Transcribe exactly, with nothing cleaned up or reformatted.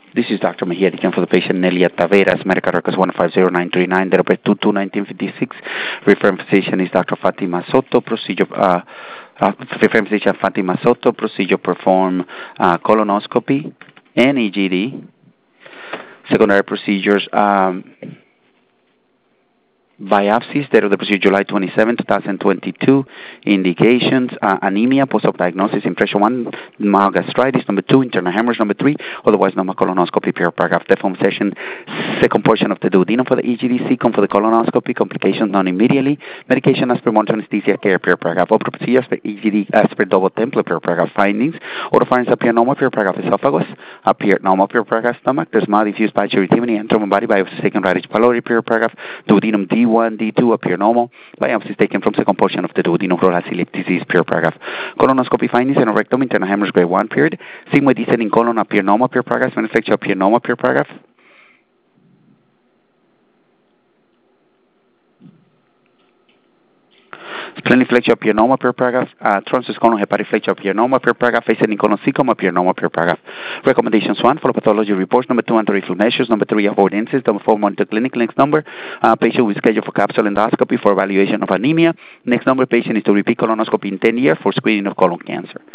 This is Doctor Mejia, again for the patient Nelia Taveras, medical records one five zero nine three nine, date of birth two two nineteen fifty-six. Referring physician is Doctor Fatima Soto. Procedure, uh, uh, referring physician Fatima Soto. Procedure perform uh, colonoscopy and E G D. Secondary procedures, um, biopsies, date of the procedure July twenty-seventh, twenty twenty-two. Indications, uh, anemia, post-op diagnosis, impression one, mild gastritis, number two, internal hemorrhage, number three, otherwise normal colonoscopy, per paragraph. Deform session, second portion of the duodenum for the E G D, second for the colonoscopy, complications known immediately, medication as per monitoring anesthesia care, per paragraph. Open procedure as per E G D, as per double template, per paragraph. Findings, oropharynx appear normal, per paragraph. Esophagus appear normal, per paragraph. Stomach, there's mild diffuse body irritability, and body biopsy taken right each pylori, per paragraph. Duodenum D one, D two appear normal. Biopsies taken from second portion of the duodenum, oral celiac disease, per paragraph. Colonoscopy findings in a rectum, internal hemorrhage grade one period. Sigmoid descending colon appear normal, per paragraph. Manufacture appear normal, per paragraph. Splenic flexure appear normal, per paragraph. Uh, transverse colon hepatic flexure appear normal, per paragraph. Ascending colon cecum appear normal, per paragraph. Recommendations one, follow pathology reports. Number two, anti-reflux measures. Number three, avoid incidents. Number four, monitor clinic. Next number, uh, patient will schedule for capsule endoscopy for evaluation of anemia. Next number, patient is to repeat colonoscopy in ten years for screening of colon cancer.